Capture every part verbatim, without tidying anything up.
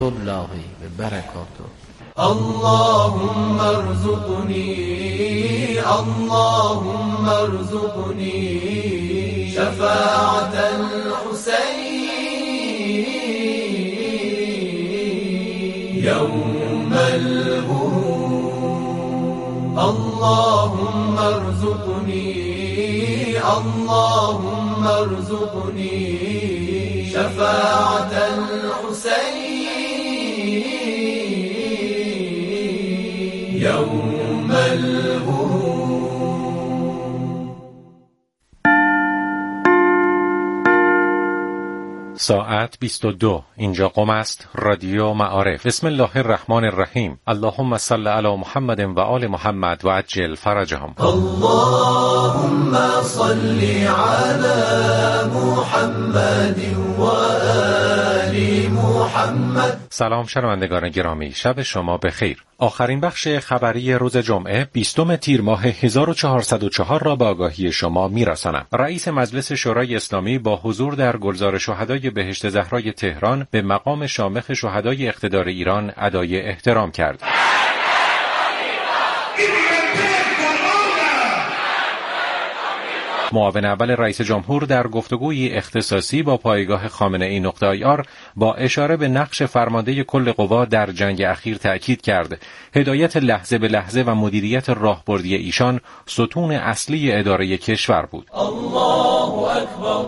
الله وبركاته. اللهم ارزقني اللهم ارزقني شفاعة الحسين يوم الورود. اللهم ارزقني اللهم ارزقني شفاعة الحسين يوم الورود. ساعت بیست و دو. اینجا قم است، رادیو معارف. بسم الله الرحمن الرحیم. اللهم صل علی محمد و آل محمد و عجل فرجهم. اللهم صل علی محمد و آل محمد. سلام شنوندگان گرامی، شب شما بخیر. آخرین بخش خبری روز جمعه بیستم تیر ماه هزار و چهارصد و چهار را به آگاهی شما میرسانم. رئیس مجلس شورای اسلامی با حضور در گلزار شهدای بهشت زهرای تهران به مقام شامخ شهدای اقتدار ایران ادای احترام کرد. معاون اول رئیس جمهور در گفتگویی اختصاصی با پایگاه خامنه‌ای نقطه آی آر با اشاره به نقش فرمانده کل قوا در جنگ اخیر تأکید کرد. هدایت لحظه به لحظه و مدیریت راهبردی ایشان ستون اصلی اداره کشور بود. الله اکبر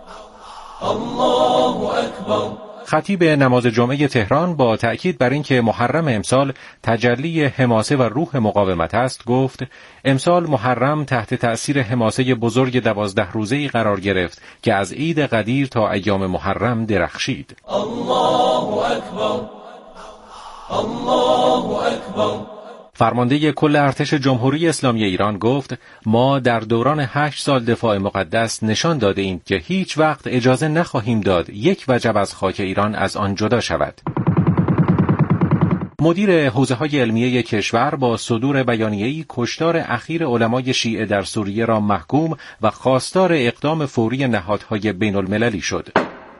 الله اکبر. خطیب نماز جمعه تهران با تأکید بر اینکه محرم امسال تجلی حماسه و روح مقاومت است گفت امسال محرم تحت تأثیر حماسه بزرگ دوازده روزه‌ای قرار گرفت که از عید قدیر تا ایام محرم درخشید. الله اکبر الله اکبر. فرمانده کل ارتش جمهوری اسلامی ایران گفت ما در دوران هشت سال دفاع مقدس نشان داده ایم که هیچ وقت اجازه نخواهیم داد یک وجب از خاک ایران از آن جدا شود. مدیر حوزه‌های علمیه کشور با صدور بیانیه‌ای کشتار اخیر علمای شیعه در سوریه را محکوم و خواستار اقدام فوری نهادهای بین‌المللی شد.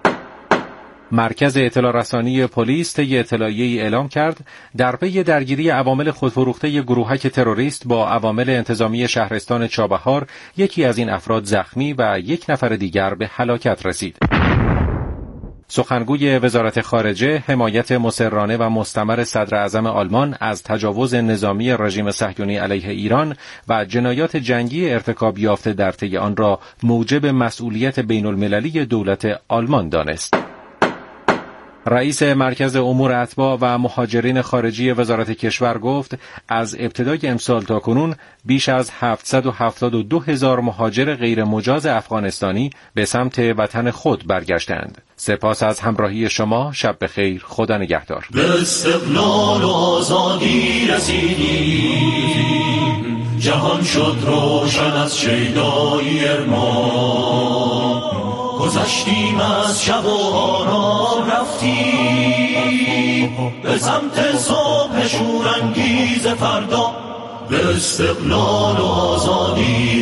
مرکز اطلاع رسانی پلیس طی اطلاعیه‌ای اعلام کرد در پی درگیری عوامل خودفروخته گروهک تروریست با عوامل انتظامی شهرستان چابهار یکی از این افراد زخمی و یک نفر دیگر به هلاکت رسید. سخنگوی وزارت خارجه حمایت مصرانه و مستمر صدر اعظم آلمان از تجاوز نظامی رژیم صهیونی علیه ایران و جنایات جنگی ارتکاب یافته در طی آن را موجب مسئولیت بین‌المللی دولت آلمان دانست. رئیس مرکز امور اتباع و مهاجرین خارجی وزارت کشور گفت از ابتدای امسال تا کنون بیش از هفتصد و هفتاد و دو هزار مهاجر غیر مجاز افغانستانی به سمت وطن خود برگشتند. سپاس از همراهی شما. شب بخیر. خدا نگهدار. به استقلال و آزادی رسیدیم، جهان شد روشن از شیدای ارمان. گذشتیم از شب و آرام رفتیم به سمت صبح شورانگیز فردا. به استقلال و آزادی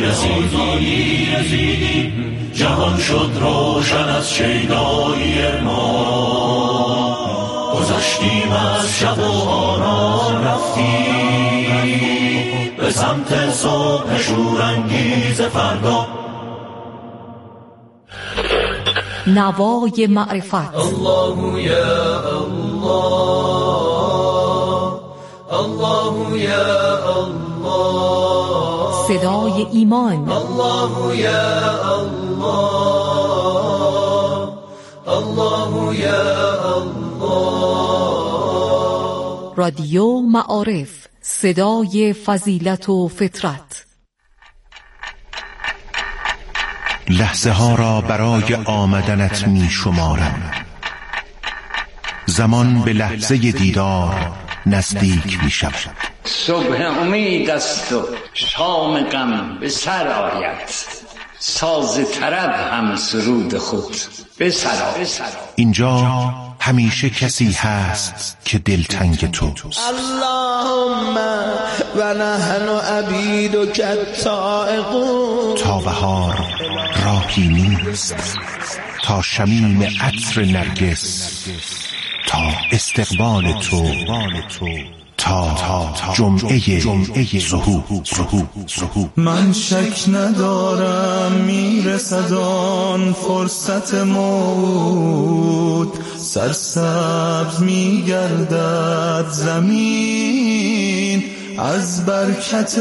رسیدیم، جهان شد روشن از شیدای ارمان. گذشتیم از شب و آرام رفتیم به سمت صبح شورانگیز فردا. نوای معرفت. الله یا الله الله یا الله. صدای ایمان. الله یا الله الله یا الله. رادیو معارف، صدای فضیلت و فطرت. لحظه ها را برای آمدنت می شمارم، زمان به لحظه دیدار نزدیک می شود. صبح امید است و شام غم به سر آید، ساز طرب هم سرود خود به سر آید. اینجا همیشه کسی هست که دلتنگ توست. اللهم و نحن عبیدک الطائعون. تا بهار راهی نیست، تا شمیم عطر نرگس تا استقبال تو تا تا جمعه جمعه ظهور. من شک ندارم میرسد آن فرصت موت، سرسبز میگردد زمین از برکت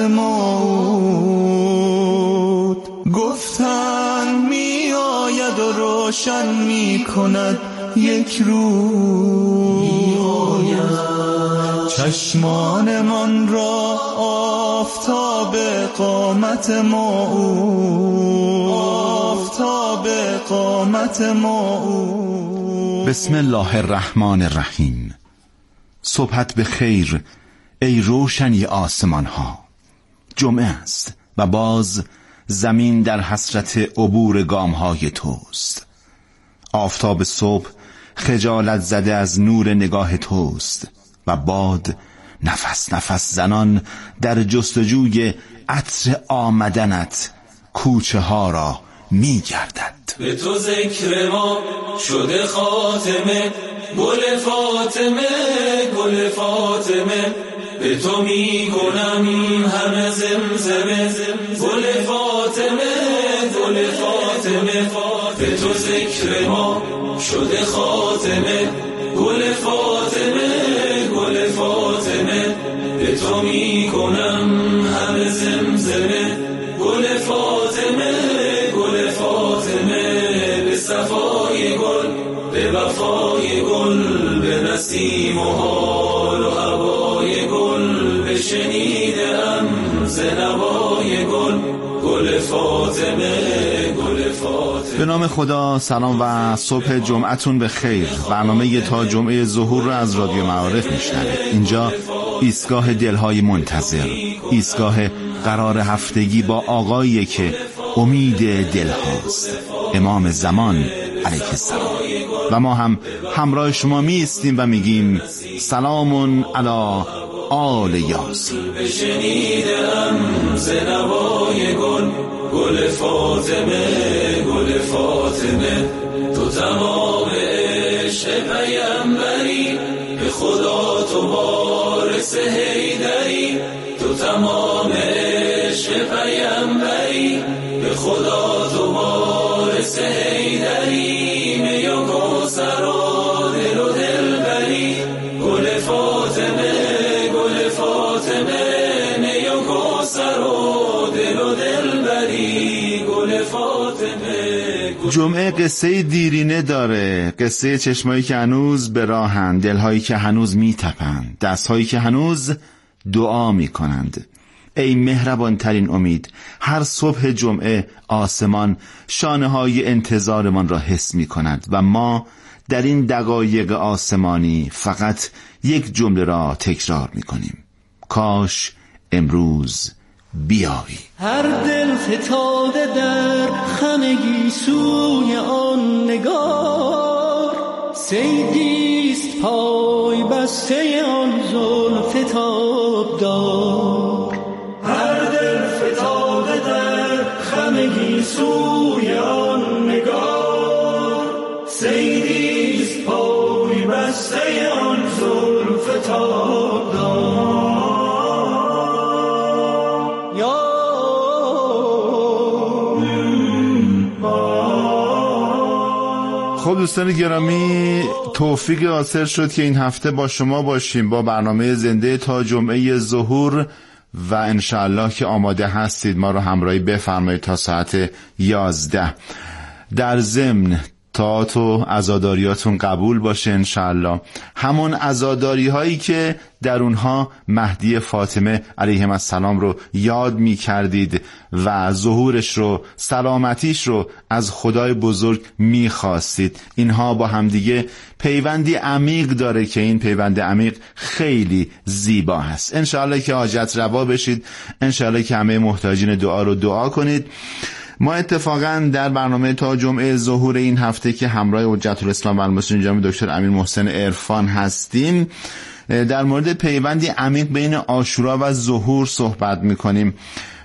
موت. گفتن می آید و روشن می کند یک روز، چشمان من را آفتاب قامت موعود، آفتاب قامت موعود. بسم الله الرحمن الرحیم. صبحت به خیر ای روشنی آسمان ها. جمعه است و باز زمین در حسرت عبور گام های توست. آفتاب صبح خجالت زده از نور نگاه توست و باد نفس نفس زنان در جستجوی عطر آمدنت کوچه ها را می گردد. به تو ذکر ما شده خاتمه، گل فاطمه گل فاطمه، به تو می کنم همه زمزمه، گل فاطمه گل فاطمه، به تو ذکر ما شده خاتمه، گل فاطمه گل فاطمه، به تو می کنم همه زمزمه، گل فاطمه گل فاطمه، به صفای گل به وفای گل، به نسیم و حال و هوای گل، به شنیدم ز نوای گل، گل فاطمه گل فاطمه. به نام خدا. سلام و صبح جمعتون به خیر. برنامه تا جمعه ظهور رو از رادیو معارف میشنوید. اینجا ایستگاه دلهای منتظر، ایستگاه قرار هفتگی با آقایی که امید دل هاست، امام زمان علیه السلام. و ما هم همراه شما می ایستیم و میگیم سلام علی آل یاسین. بشنیدم ز نوای گل، گل فاطمه گل فاطمه، تو تمام عشق پیمبری، به خدا تو وارث حیدری، تو تمام عشق پیمبری، به خدا تو وارث حیدری، می و کوثر و دل و دلبری، گل فاطمه گل فاطمه، می و کوثر و دل و دلبری، گل فاطمه. جمعه قصه دیرینه داره، قصه چشمایی که هنوز به راهن، دلهایی که هنوز میتپند، دستهایی که هنوز دعا میکنند. ای مهربان ترین امید، هر صبح جمعه آسمان شانه های انتظارمان را حس می کند و ما در این دقایق آسمانی فقط یک جمله را تکرار می کنیم: کاش امروز بیایی. هر دل فتاده در خمگی سوی آن نگار، صیدیست پای بسته آن زلف تابدار. هر دل فتاده در خمگی سوی آن نگار، صیدیست پای بسته آن زلف تابدار. خب دوستان گرامی، توفیق حاصل شد که این هفته با شما باشیم با برنامه زنده تا جمعه ظهور و انشاءالله که آماده هستید ما رو همراهی بفرمایید تا ساعت یازده. در ضمن طاعات و عزاداریاتون قبول باشه انشاءالله، همون عزاداری هایی که در اونها مهدی فاطمه علیه السلام رو یاد می کردید و ظهورش رو، سلامتیش رو از خدای بزرگ می خواستید، اینها با همدیگه پیوندی عمیق داره که این پیوند عمیق خیلی زیبا هست. انشاءالله که حاجت روا بشید، انشاءالله که همه محتاجین دعا رو دعا کنید. ما اتفاقا در برنامه تا جمعه ظهور این هفته که همراه حجت الاسلام و المسلمین جناب دکتر امیر محسن عرفان هستیم، در مورد پیوندی عمیق بین عاشورا و ظهور صحبت میکنیم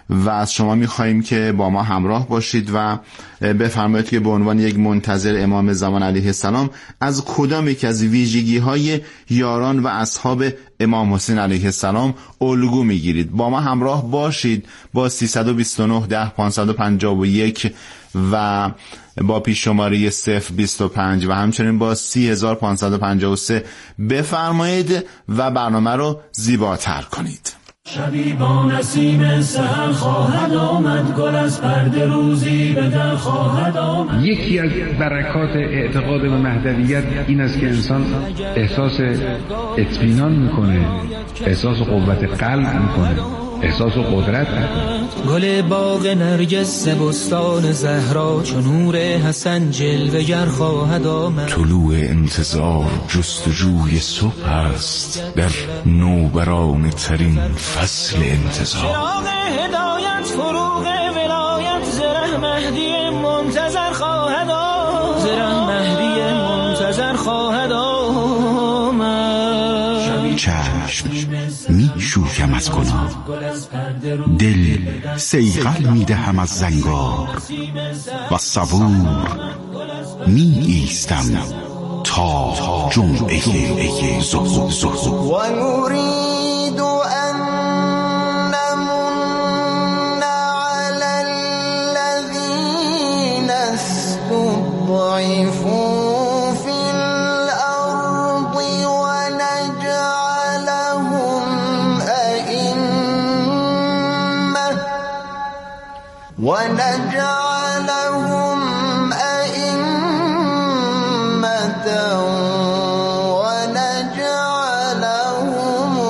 و از شما میخواییم که با ما همراه باشید و بفرمایید که به عنوان یک منتظر امام زمان علیه السلام از کدام یک از ویژگی های یاران و اصحاب امام حسین علیه السلام الگو میگیرید. با ما همراه باشید با سیصد و بیست و نه ده پانصد و پنجاه و یک و با پیش شماره صفر بیست و پنج و همچنین با سی هزار پانصد و پنجاه و سه بفرمایید و برنامه رو زیباتر کنید. شبی با نسیم سحر خواهد آمد، گل از پرده روزی به در خواهد آمد. یکی از برکات اعتقاد به مهدویت این است که انسان احساس اطمینان میکنه، احساس قوت قلب میکنه، احساس قدرت میکنه. گل باغ نرگس بستان زهرا چون نور حسن جلوه‌گر خواهد آمد. طلوع انتظار جستجوی صبح است در نوبران ترین فصل انتظار. چراغ هدایت فروغ ولایت زره مهدی منتظر خواهد آمد. زره مهدی منتظر خواهد آمد. چشم می شوکم از گناه، دل سیغل می دهم از زنگار و صبور می ایستم تا جمعه ظهور. و نريد ان نمن على الذين استضعفوا ونجعلهم أئمة ونجعلهم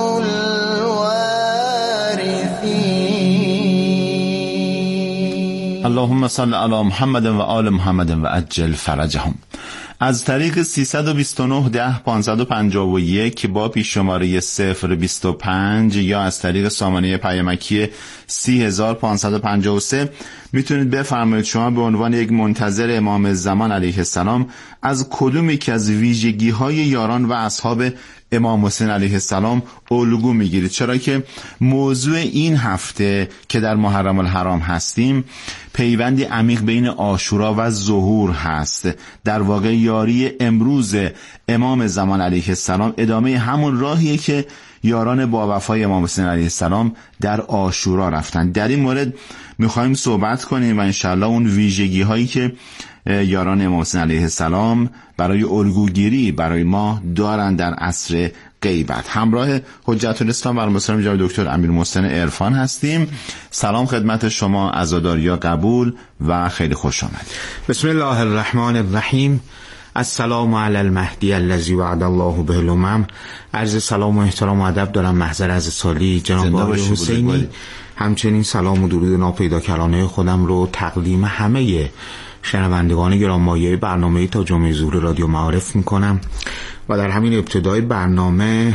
الوارثين. اللهم صل علی محمد و آل محمد و عجل فرجهم. از طریق سیصد و بیست و نه ده پانصد و پنجاه و یک با پیش شماره صفر بیست و پنج یا از طریق سامانه پیامکی سی هزار پانصد و پنجاه و سه میتونید بفرمایید شما به عنوان یک منتظر امام زمان علیه السلام از کدوم یکی از ویژگی های یاران و اصحاب امام حسین علیه السلام الگو میگیرید، چرا که موضوع این هفته که در محرم الحرام هستیم پیوندی عمیق بین عاشورا و ظهور هست. در واقع یاری امروز امام زمان علیه السلام ادامه همون راهیه که یاران با وفای امام حسین علیه السلام در عاشورا رفتن. در این مورد میخوایم صحبت کنیم و انشاءالله اون ویژگی هایی که یاران امام حسین علیه السلام برای الگوگیری برای ما دارن در عصر غیبت. همراه حجت الاسلام و المسلمین جناب دکتر امیرمحسن عرفان هستیم. سلام خدمت شما، عزاداریا قبول و خیلی خوش آمدید. بسم الله الرحمن الرحیم. السلام علی المهدی الذی وعد الله به الامم. عرض سلام و احترام و ادب دارم محضر از سالی جناب آقای حسینی. همچنین سلام و درود ناپیداکرانه خودم رو تقدیم همه شنوندگان گرانمایه برنامه تا جمعه ظهور رادیو معارف میکنم و در همین ابتدای برنامه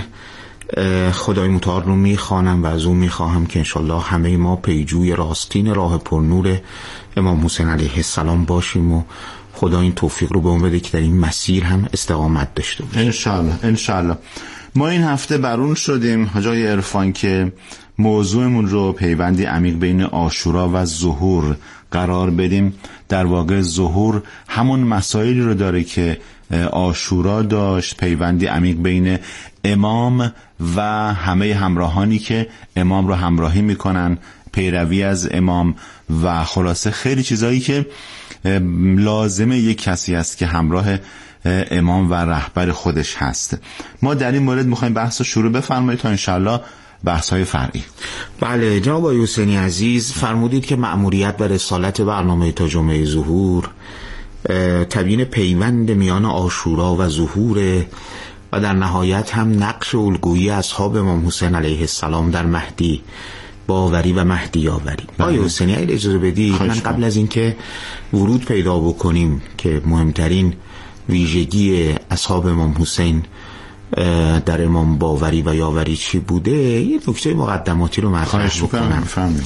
خدای متعال رو میخوانم و از اون میخواهم که انشالله همه ما پیجوی راستین راه پرنور امام حسین علیه السلام باشیم و خدا این توفیق رو به اون بده که در این مسیر هم استقامت داشته باشیم انشالله. انشالله ما این هفته برون شدیم حاجای عرفان که موضوعمون رو پیوندی عمیق بین عاشورا و ظهور قرار بدیم. در واقع ظهور همون مسائلی رو داره که عاشورا داشت، پیوندی عمیق بین امام و همه همراهانی که امام رو همراهی میکنن، پیروی از امام و خلاصه خیلی چیزایی که لازمه یک کسی است که همراه امام و رهبر خودش هست. ما در این مورد میخوایم بحث رو شروع بفرمایید تا انشالله بحث های فرعی. بله جناب آقای حسینی عزیز، فرمودید که مأموریت و رسالت برنامه تا جمعه ظهور تبیین پیوند میان عاشورا و ظهور و در نهایت هم نقش الگویی اصحاب امام حسین علیه السلام در مهدی باوری و مهدی آوری. آقای حسینی اگه اجازه بدید من قبل از اینکه ورود پیدا بکنیم که مهمترین ویژگی اصحاب امام حسین در امام باوری و یاوری چی بوده یه نکته مقدماتی رو مطرح بکنم.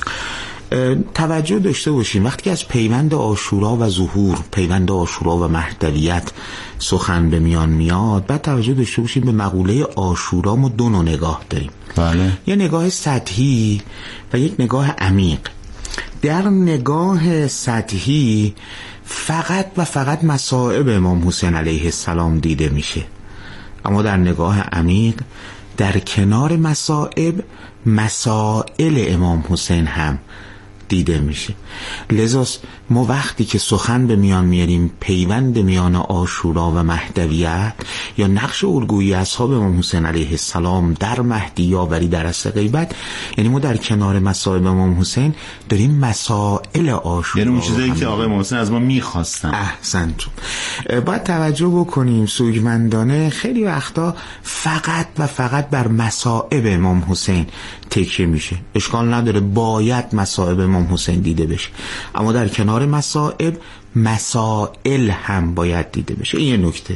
توجه داشته باشیم وقتی که از پیوند عاشورا و ظهور، پیوند عاشورا و مهدویت سخن به میان میاد، بعد توجه داشته باشیم به مقوله عاشورا ما دو نوع نگاه داریم. بله. یه نگاه سطحی و یک نگاه عمیق. در نگاه سطحی فقط و فقط مصائب امام حسین علیه السلام دیده میشه، اما در نگاه عمیق در کنار مصائب مسائل امام حسین هم دیده میشه. لذا ما وقتی که سخن به میان میاریم پیوند میان عاشورا و مهدویت یا نقش الگویی اصحاب امام حسین علیه السلام در مهدی یاوری در عصر غیبت، یعنی ما در کنار مصائب امام حسین داریم مسائل عاشورا، یعنی اون چیزایی که آقای امام حسین از ما میخواستن. احسنتون. باید توجه بکنیم سوگمندانه خیلی وقتا فقط و فقط بر مصائب امام حسین تکیه میشه. اشکال نداره، باید مصائب امام حسین دیده بشه، اما در کنار مصائب مسائل هم باید دیده بشه. این یه نکته.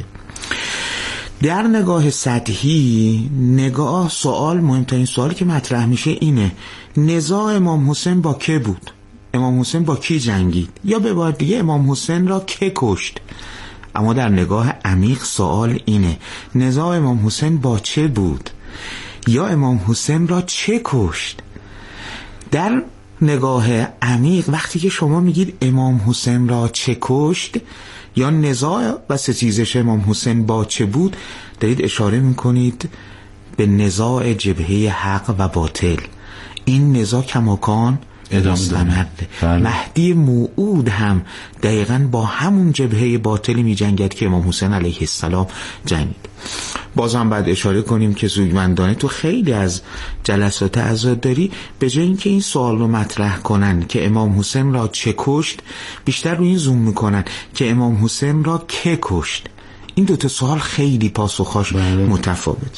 در نگاه سطحی نگاه سوال، مهمترین سوالی که مطرح میشه اینه نزاع امام حسین با که بود؟ امام حسین با کی جنگید؟ یا به عبارت دیگه امام حسین را که کشت؟ اما در نگاه عمیق سوال اینه نزاع امام حسین با چه بود؟ یا امام حسین را چه کشت؟ در نگاه عمیق وقتی که شما میگید امام حسین را چه کشت یا نزاع و ستیزش امام حسین با چه بود، دارید اشاره میکنید به نزاع جبهه حق و باطل. این نزاع کماکان مستمره. مهدی موعود هم دقیقاً با همون جبهه باطلی می جنگد که امام حسین علیه السلام جنگید. باز هم باید اشاره کنیم که سوگمندانه تو خیلی از جلسات عزاداری به جای اینکه این سوال رو مطرح کنن که امام حسین را چه کشت، بیشتر روی این زوم میکنن که امام حسین را که کشت. این دوتا سوال خیلی پاسخاش متفاوت.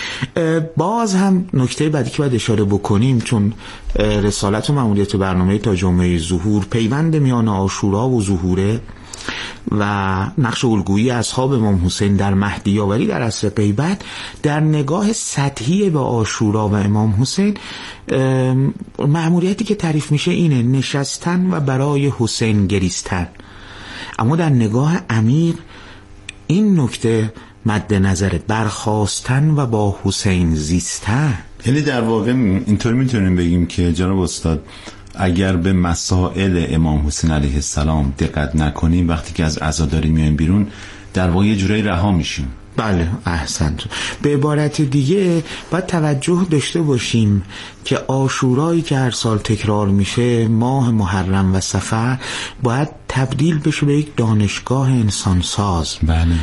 باز هم نکته بعدی که باید اشاره بکنیم، چون رسالت و مأموریت برنامه تا جمعه ظهور پیوند میان عاشورا و ظهوره و نقش الگویی اصحاب امام حسین در مهدی یاوری در عصر غیبت، در نگاه سطحی به عاشورا و امام حسین مأموریتی که تعریف میشه اینه نشستن و برای حسین گریستن. اما در نگاه عمیق این نکته مد نظر برخاستن و با حسین زیستن. یعنی در واقع اینطور میتونیم بگیم که جناب استاد اگر به مسائل امام حسین علیه السلام دقت نکنیم وقتی که از عزاداری میایم بیرون در واقع یه جورایی رها میشیم. بله احسنت. به عبارت دیگه باید توجه داشته باشیم که عاشورایی که هر سال تکرار میشه ماه محرم و صفر باید تبدیل بشه به یک دانشگاه انسانساز. بله.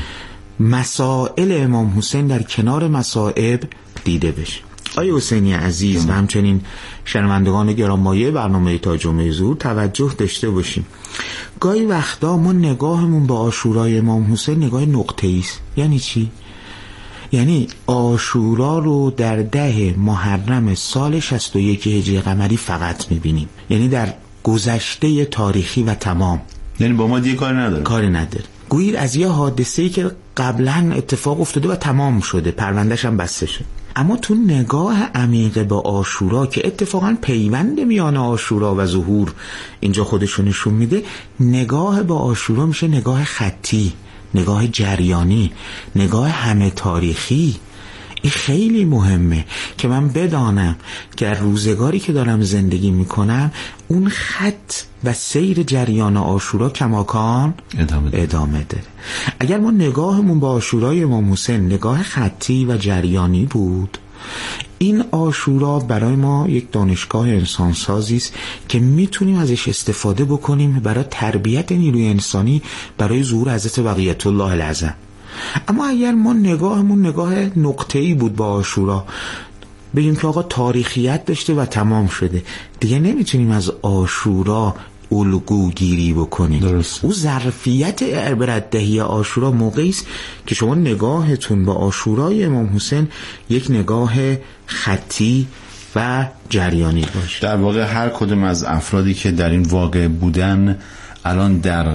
مسائل امام حسین در کنار مصائب دیده بشه. آقای حسینی عزیز و همچنین شنوندگان گرانمایه برنامه تا جمعه ظهور توجه داشته باشیم گاهی وقتا ما نگاهمون به عاشورای امام حسین نگاه نقطه‌ای است. یعنی چی؟ یعنی عاشورا رو در ده محرم سال شصت و یک هجری قمری فقط میبینیم، یعنی در گذشته تاریخی و تمام، یعنی با ما دیگه کاری نداره کاری نداره گویی از یه حادثه‌ای که قبلا اتفاق افتاده و تمام شده، پروندهش هم بسته شد. اما تو نگاه عمیق به عاشورا که اتفاقا پیوند میان عاشورا و ظهور اینجا خودشو نشون میده، نگاه به عاشورا میشه نگاه خطی، نگاه جریانی، نگاه همه تاریخی. این خیلی مهمه که من بدانم که روزگاری که دارم زندگی میکنم اون خط و سیر جریان عاشورا کماکان ادامه داره. ادامه داره. اگر ما نگاهمون با عاشورای امام حسین نگاه خطی و جریانی بود، این عاشورا برای ما یک دانشگاه انسانسازی است که میتونیم ازش استفاده بکنیم برای تربیت نیروی انسانی برای ظهور حضرت بقیت الله العظم. اما اگر ما نگاهمون نگاه نقطه‌ای بود با عاشورا، بگیم که آقا تاریخیت داشته و تمام شده، دیگه نمیتونیم از عاشورا الگو گیری بکنیم. درست. او ظرفیت عبرت دهی عاشورا موقعی است که شما نگاهتون با عاشورای امام حسین یک نگاه خطی و جریانی باشه. در واقع هر کدوم از افرادی که در این واقع بودن الان در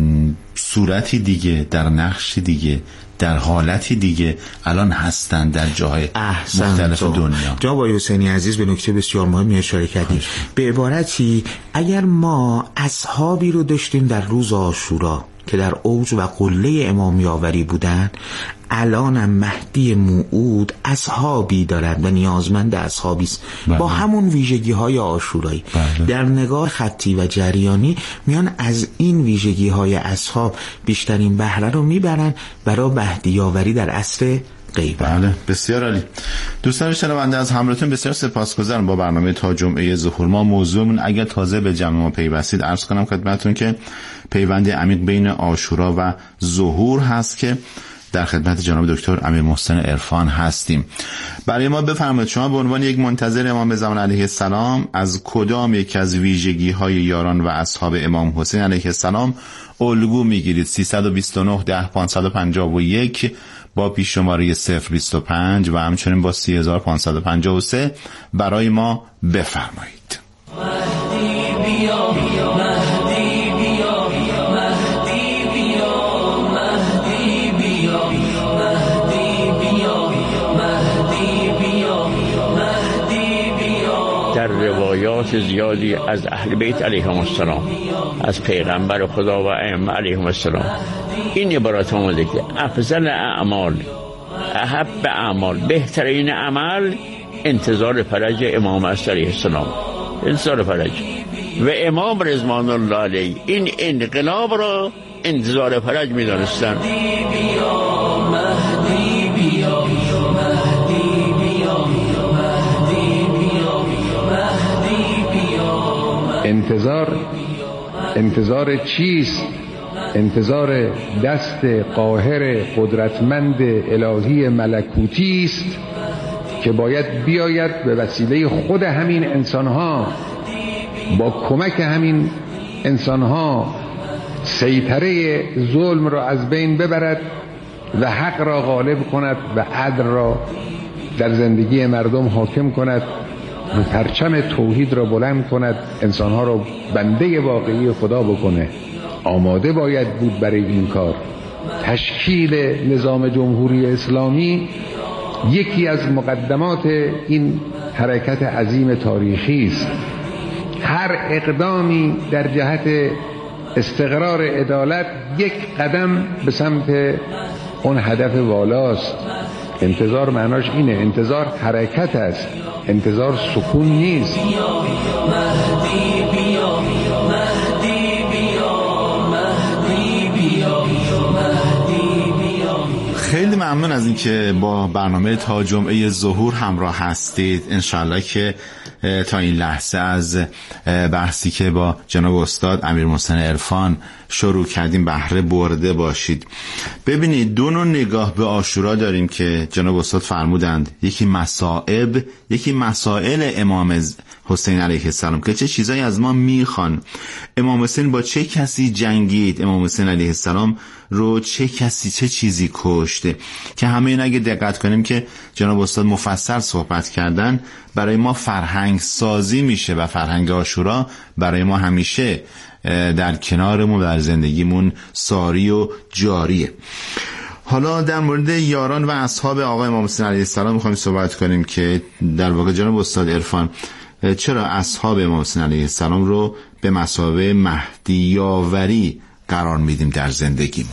صورتی دیگه، در نقشی دیگه، در حالتی دیگه الان هستن در جاهای مختلف دنیا. جناب آقای حسینی عزیز به نکته بسیار مهمی اشاره کردید. به عبارتی اگر ما اصحابی رو داشتیم در روز عاشورا که در اوج و قله امام یاوری بودن، الانم مهدی موعود اصحابی دارد و نیازمند اصحابی است با همون ویژگی های عاشورایی. در نگاه خطی و جریانی میان از این ویژگی های اصحاب بیشترین بهره رو میبرن برای مهدی آوری در عصر غیبت. بله بسیار عالی. دوستان شنونده از همراهتون بسیار سپاسگزارم با برنامه تا جمعه ظهور. ما موضوعمون اگر تازه به جمع ما پیوستید عرض کنم خدمتتون که پیوند عمیق بین عاشورا و ظهور هست که در خدمت جناب دکتر امیر محسن عرفان هستیم. برای ما بفرمایید شما به عنوان یک منتظر امام زمان علیه السلام از کدام یک از ویژگی های یاران و اصحاب امام حسین علیه السلام الگو میگیرید؟ سیصد و بیست و نه ده پانصد و پنجاه و یک با پیش شماره صفر بیست و پنج و همچنین با سی هزار و پانصد و پنجاه و سه برای ما بفرمایید. مهدی بیا مهدی بیا مهدی بیا مهدی بیا مهدی بیا مهدی بیا مهدی بیا. در روایات زیادی از اهل بیت علیهم السلام، از پیغمبر خدا و ائمه علیهم السلام این عبارات آمده که افضل اعمال، احب اعمال، بهترین عمل انتظار فرج امام است علیه السلام، انتظار فرج. و امام رضوان الله علیه این انقلاب را انتظار فرج می دانستن. انتظار انتظار چیست؟ انتظار دست قاهر قدرتمند الهی ملکوتی است که باید بیاید به وسیله خود همین انسانها، با کمک همین انسانها سیطره ظلم را از بین ببرد و حق را غالب کند و عدل را در زندگی مردم حاکم کند و پرچم توحید را بلند کند، انسانها را بنده واقعی خدا بکنه. آماده باید بود برای این کار. تشکیل نظام جمهوری اسلامی یکی از مقدمات این حرکت عظیم تاریخی است. هر اقدامی در جهت استقرار عدالت یک قدم به سمت اون هدف والاست. انتظار معناش اینه، انتظار حرکت است، انتظار سکون نیست. خیلی ممنون از اینکه با برنامه تا جمعه ظهور همراه هستید. انشالله که تا این لحظه از بحثی که با جناب استاد امیر محسن عرفان شروع کردیم بهره برده باشید. ببینید دو نوع نگاه به عاشورا داریم که جناب استاد فرمودند، یکی مصائب، یکی مسائل امام حسین علیه السلام که چه چیزایی از ما میخوان. امام حسین با چه کسی جنگید؟ امام حسین علیه السلام رو چه کسی چه چیزی کشته؟ که همه این اگه دقت کنیم که جناب استاد مفصل صحبت کردن، برای ما فرهنگ سازی میشه و فرهنگ عاشورا برای ما همیشه در کنارمون در زندگیمون ساری و جاریه. حالا در مورد یاران و اصحاب آقای امام حسین علیه السلام میخوایم صحبت کنیم که در واقع جناب استاد عرفان چرا اصحاب امام حسین علیه السلام رو به مثابه مهدی آوری قرار میدیم در زندگیمون؟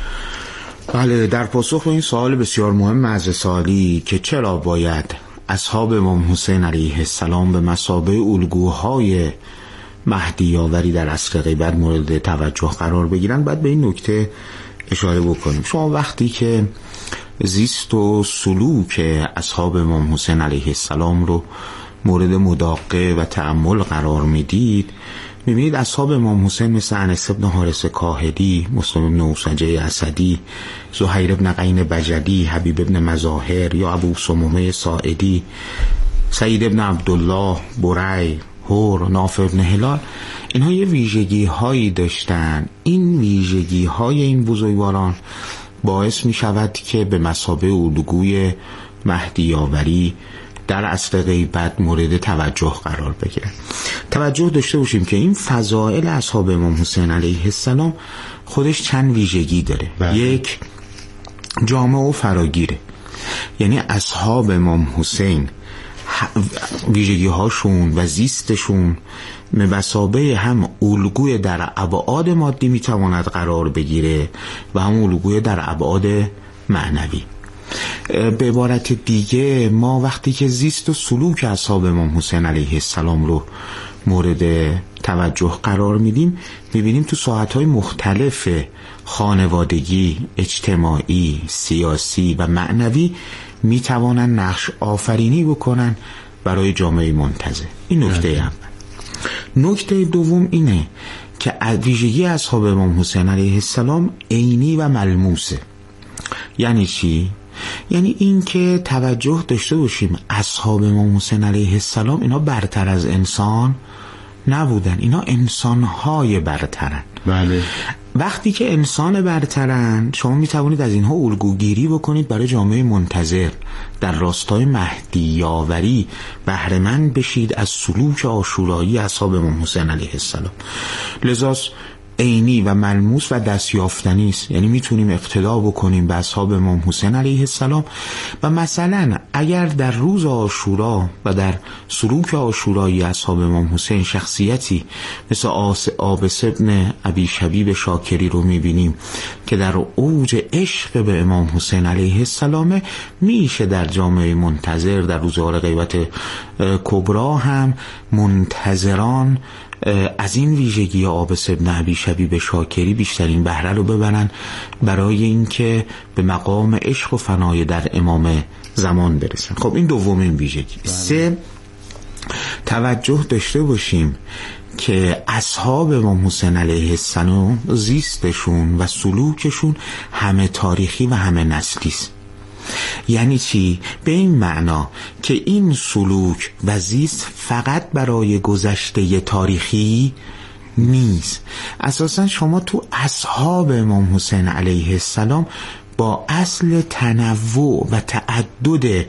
بله، در پاسخ به این سوال بسیار مهم از سوالی که چرا باید اصحاب امام حسین علیه السلام به مثابه الگوهای مهدی آوری در عصر غیبت مورد توجه قرار بگیرن، باید به این نکته اشاره بکنیم. شما وقتی که زیست و سلوک اصحاب امام حسین علیه السلام رو مورد مداقه و تأمل قرار میدید، میبینید اصحاب امام حسین مثل انس بن حارث کاهلی، مسلم بن اوسجه اسدی، زهیر بن قین بجلی، حبیب بن مظاهر یا ابو سمومه ساعدی، سعید بن عبدالله، بری، هور، نافع بن هلال، اینها یه ویژگی هایی داشتن. این ویژگی های این بزرگواران باعث می شود که به مثابه الگوی مهدی آوری در عصر غیبت مورد توجه قرار بگیره. توجه داشته باشیم که این فضائل اصحاب امام حسین علیه السلام خودش چند ویژگی داره. بله. یک، جامع و فراگیره، یعنی اصحاب امام حسین ویژگی هاشون و زیستشون به مثابه هم الگوی در ابعاد مادی میتواند قرار بگیره و هم الگوی در ابعاد معنوی. به عبارت دیگه ما وقتی که زیست و سلوک اصحاب امام حسین علیه السلام رو مورد توجه قرار میدیم، میبینیم تو ساحت‌های مختلف خانوادگی، اجتماعی، سیاسی و معنوی میتوانن نقش آفرینی بکنن برای جامعه منتظر. این نکته اول. نکته دوم اینه که ویژگی اصحاب امام حسین علیه السلام عینی و ملموسه. یعنی چی؟ یعنی این که توجه داشته باشیم اصحاب امام حسین علیه السلام اینا برتر از انسان نبودن، اینا انسانهای برترن. بله. وقتی که انسان برترن شما میتوانید از اینها الگوگیری بکنید برای جامعه منتظر، در راستای مهدی یاوری بهره مند بشید از سلوک عاشورایی اصحاب امام حسین علیه السلام. لذا عینی و ملموس و دستیافتنی است. یعنی میتونیم اقتدا بکنیم به اصحاب امام حسین علیه السلام و مثلا اگر در روز عاشورا و در سلوک عاشورایی اصحاب امام حسین شخصیتی مثل عابس ابن ابی شبیب شاکری رو میبینیم که در اوج عشق به امام حسین علیه السلام، میشه در جامعه منتظر در روزگار غیبت کبرا هم منتظران از این ویژگی عابس ابن ابی شبیب شاکری بیشترین بهره رو ببرن برای اینکه به مقام عشق و فنای در امام زمان برسن. خب این دومین ویژگی. سه، توجه داشته باشیم که اصحاب امام حسین علیه السلام زیستشون و سلوکشون همه تاریخی و همه نسلی است. یعنی چی؟ به این معنا که این سلوک و زیست فقط برای گذشته تاریخی نیست. اساسا شما تو اصحاب امام حسین علیه السلام با اصل تنوع و تعدد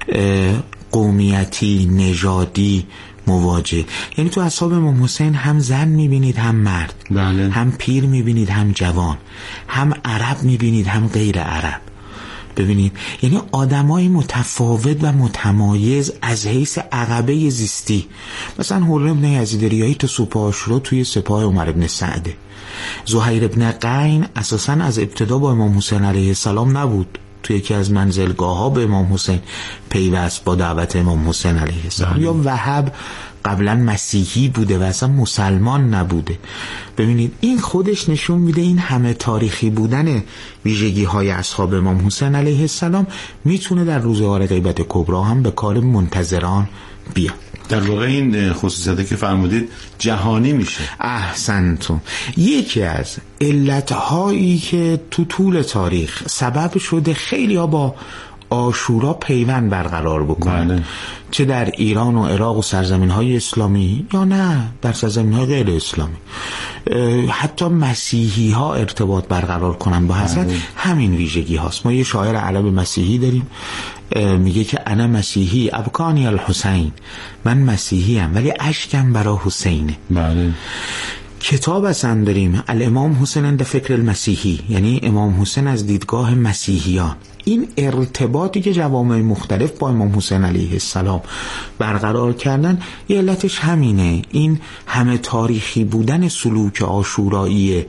قومیتی، نژادی مواجه. یعنی تو اصحاب امام حسین هم زن میبینید هم مرد. بله. هم پیر میبینید هم جوان، هم عرب میبینید هم غیر عرب. ببینید یعنی آدمای متفاوت و متمایز از حیث عقبه زیستی. مثلا حر ابن یزید ریاحی تو سپاه عاشورا توی سپاه عمر ابن سعده. زهیر ابن قین اساسا از ابتدا با امام حسین علیه السلام نبود، توی یکی از منزلگاه ها به امام حسین پیوست با دعوت امام حسین علیه السلام. یا وهب قبلا مسیحی بوده و اصلا مسلمان نبوده. ببینید این خودش نشون میده این همه تاریخی بودن ویژگی های اصحاب امام حسین علیه السلام میتونه در روزگار غیبت کبرا هم به کار منتظران بیاد. در واقع این خصوصیتی که فرمودید جهانی میشه. احسنتون. یکی از علتهایی که تو طول تاریخ سبب شده خیلی ها با عاشورا پیوند برقرار بکنن، بله. چه در ایران و عراق و سرزمین های اسلامی یا نه در سرزمین های غیر اسلامی، حتی مسیحی ها ارتباط برقرار کنن با حضرت، بله. همین ویژگی هاست. ما یه شاعر عرب مسیحی داریم میگه که انا مسیحی ابکانی الحسین، من مسیحی ام ولی اشکم برای حسینه. بله. کتاب اصلا داریم الامام حسین عند فکر المسیحی، یعنی امام حسین از دیدگاه مسیحیان. این ارتباطی که جوامع مختلف با امام حسین علیه السلام برقرار کردن یه علتش همینه، این همه تاریخی بودن سلوک عاشورایی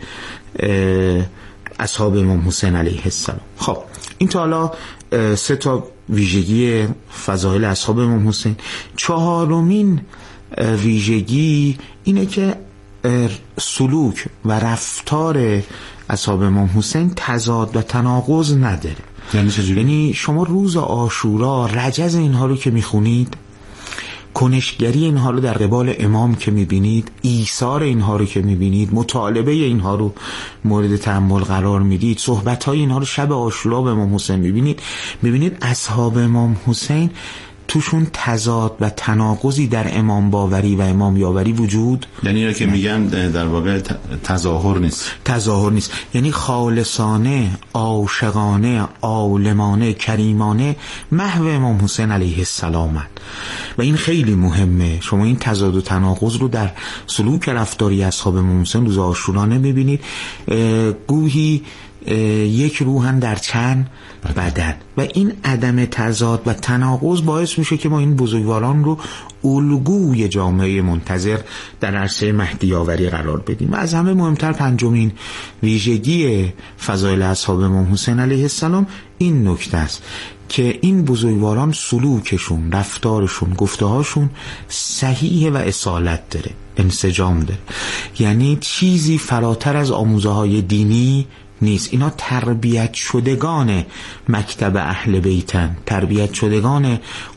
اصحاب امام حسین علیه السلام. خب این تا حالا سه تا ویژگی فضایل اصحاب امام حسین. چهارمین ویژگی اینه که سلوک و رفتار اصحاب امام حسین تضاد و تناقض نداره. یعنی چجوری؟ یعنی شما روز عاشورا رجز اینها رو که میخونید، کنشگری اینها رو در قبال امام که میبینید، ایثار اینها رو که میبینید، مطالبه اینها رو مورد تأمل قرار میدید، صحبت‌های اینها رو شب عاشورا به امام حسین میبینید، میبینید اصحاب امام حسین توشون تضاد و تناقضی در امام باوری و امام یاوری وجود، یعنی اینا که میگن در واقع تظاهر نیست. تظاهر نیست، یعنی خالصانه، عاشقانه، عالمانه، کریمانه محو امام حسین علیه السلام. و این خیلی مهمه. شما این تضاد و تناقض رو در سلوک رفتاری اصحاب امام حسین روز عاشورا نمیبینید. گویی یک روحن در چند بدن و این عدم تضاد و تناقض باعث میشه که ما این بزرگواران رو الگوی جامعه منتظر در عرصه مهدی آوری قرار بدیم. و از همه مهمتر پنجمین ویژگی فضایل اصحاب امام حسین علیه السلام این نکته است که این بزرگواران سلوکشون، رفتارشون، گفته‌هاشون صحیح و اصالت داره، انسجام داره، یعنی چیزی فراتر از آموزه های دینی نیست. اینا تربیت شدگان مکتب اهل بیتن، تربیت شدگان